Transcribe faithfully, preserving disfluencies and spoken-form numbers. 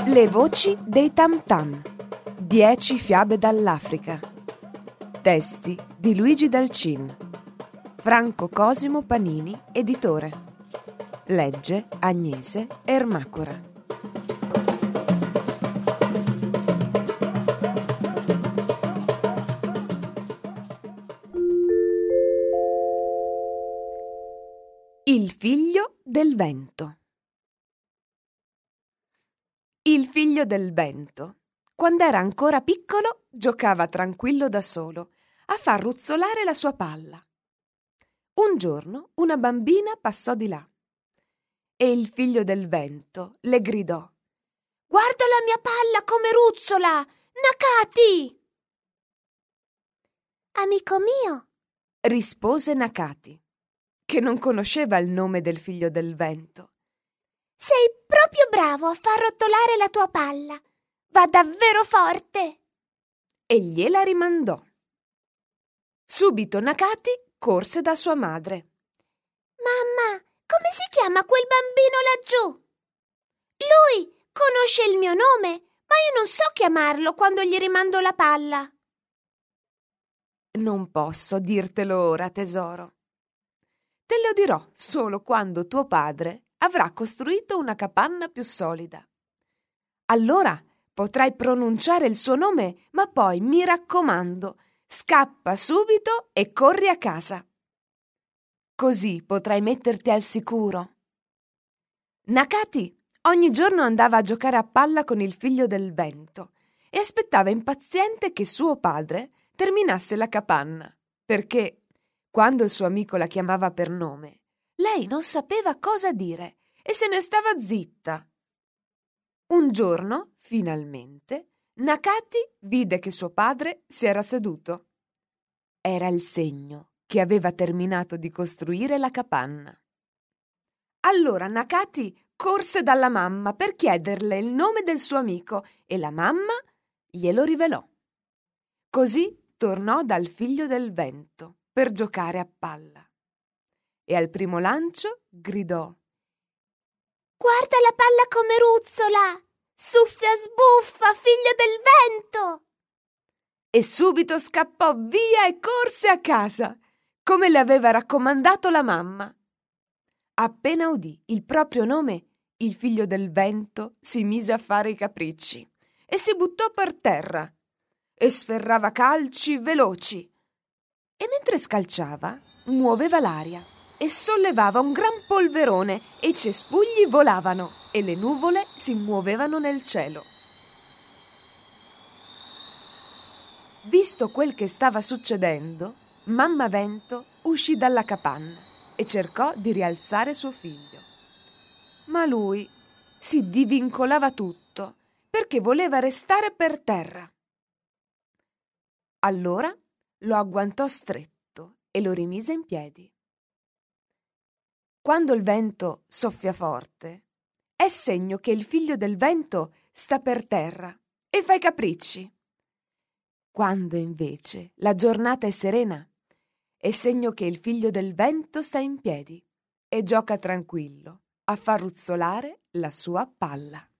Le voci dei Tam Tam. Dieci fiabe dall'Africa. Testi di Luigi Dalcin. Franco Cosimo Panini, editore. Legge Agnese Ermacora. Il figlio del vento. Il figlio del vento, quando era ancora piccolo, giocava tranquillo da solo a far ruzzolare la sua palla. Un giorno una bambina passò di là e il figlio del vento le gridò: «Guarda la mia palla come ruzzola! Nakati!» «Amico mio», rispose Nakati, che non conosceva il nome del figlio del vento, «sei proprio bravo a far rotolare la tua palla. Va davvero forte!» e gliela rimandò. Subito Nakati corse da sua madre. «Mamma, come si chiama quel bambino laggiù? Lui conosce il mio nome, ma io non so chiamarlo quando gli rimando la palla». «Non posso dirtelo ora, tesoro. Te lo dirò solo quando tuo padre avrà costruito una capanna più solida. Allora potrai pronunciare il suo nome, ma poi, mi raccomando, scappa subito e corri a casa. Così potrai metterti al sicuro». Nakati ogni giorno andava a giocare a palla con il figlio del vento e aspettava impaziente che suo padre terminasse la capanna, perché, quando il suo amico la chiamava per nome, lei non sapeva cosa dire e se ne stava zitta. Un giorno, finalmente, Nakati vide che suo padre si era seduto. Era il segno che aveva terminato di costruire la capanna. Allora Nakati corse dalla mamma per chiederle il nome del suo amico e la mamma glielo rivelò. Così tornò dal figlio del vento per giocare a palla e al primo lancio gridò: «Guarda la palla come ruzzola! Suffia sbuffa, figlio del vento!» E subito scappò via e corse a casa, come le aveva raccomandato la mamma. Appena udì il proprio nome, il figlio del vento si mise a fare i capricci e si buttò per terra e sferrava calci veloci. E mentre scalciava, muoveva l'aria e sollevava un gran polverone e i cespugli volavano e le nuvole si muovevano nel cielo. Visto quel che stava succedendo, mamma Vento uscì dalla capanna e cercò di rialzare suo figlio. Ma lui si divincolava tutto perché voleva restare per terra. Allora lo agguantò stretto e lo rimise in piedi. Quando il vento soffia forte, è segno che il figlio del vento sta per terra e fa i capricci. Quando invece la giornata è serena, è segno che il figlio del vento sta in piedi e gioca tranquillo a far ruzzolare la sua palla.